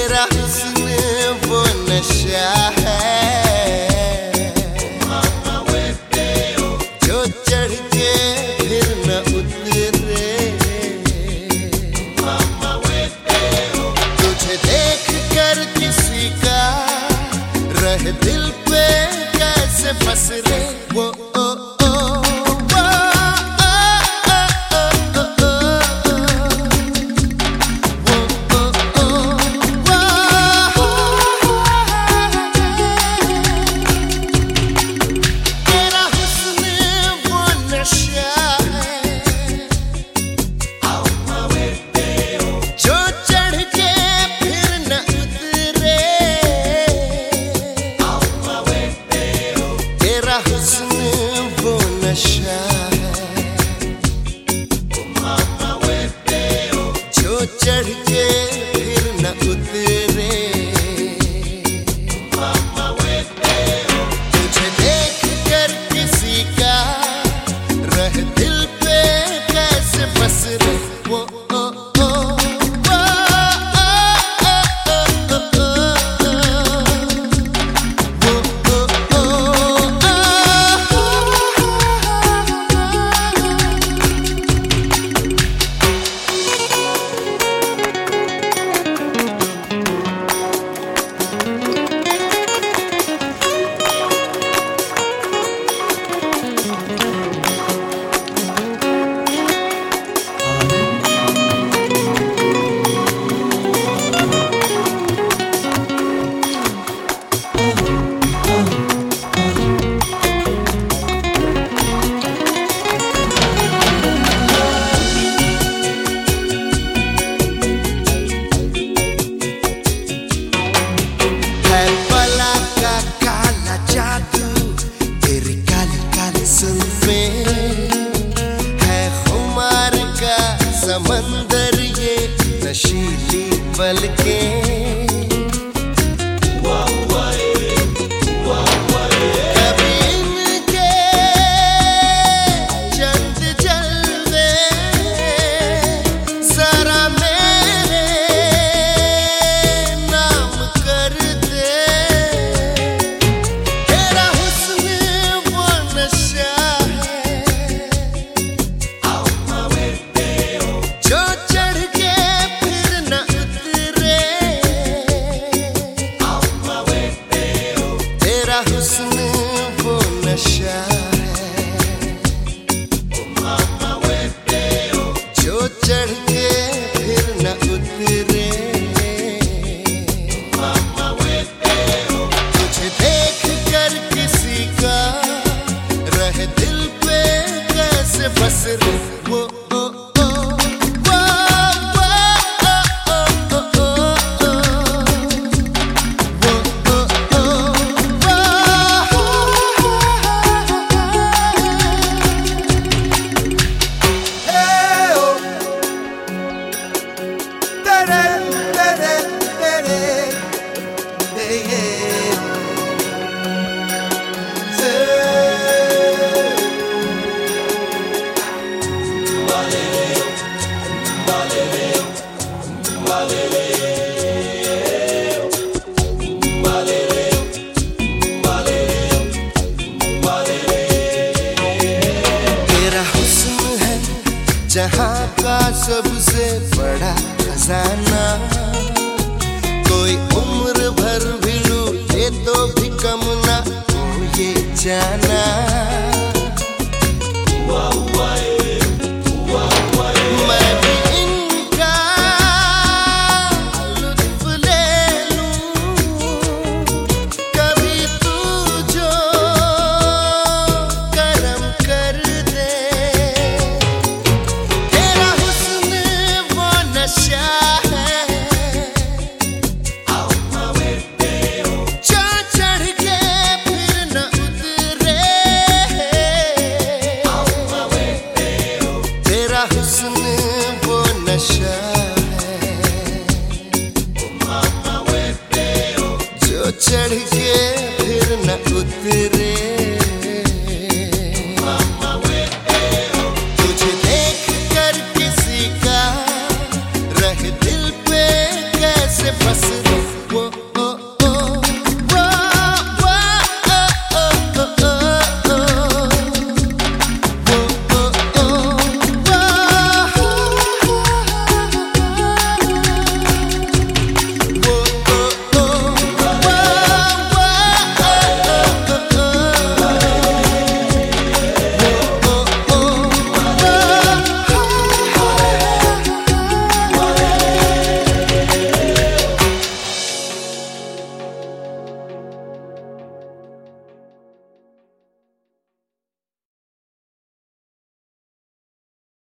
तेरा हुस्न वो नशा है जो चढ़ के फिर न उतरे। तुझे देख कर किसी का रह दिल पे कैसे बस रे वो चढ़ के फिर न उतरे। तुझे देख कर किसी का रह दिल पे कैसे बस रे वो समंदर ये नशीली पलकें कभी इनके चंद जलवे जरा मेरे नाम कर दे। तेरा हुस्न वो नशा जो चढ़ के फिर न उतरे। तेरा हुस्न वो नशा है जो चढ़ के फिर न उतरे। तुझे देख कर किसी का रह दिल पे कैसे बस रे वो जहाँ का सबसे बड़ा खजाना। कोई उम्र भर भी लूटे तो भी कम ना हो ये जाना। मैं भी इनका लुत्फ ले लूं कभी तू जो करम कर दे। नशा है जो चढ़ के फिर न उतरे। तेरा हुस्न वो नशा है जो चढ़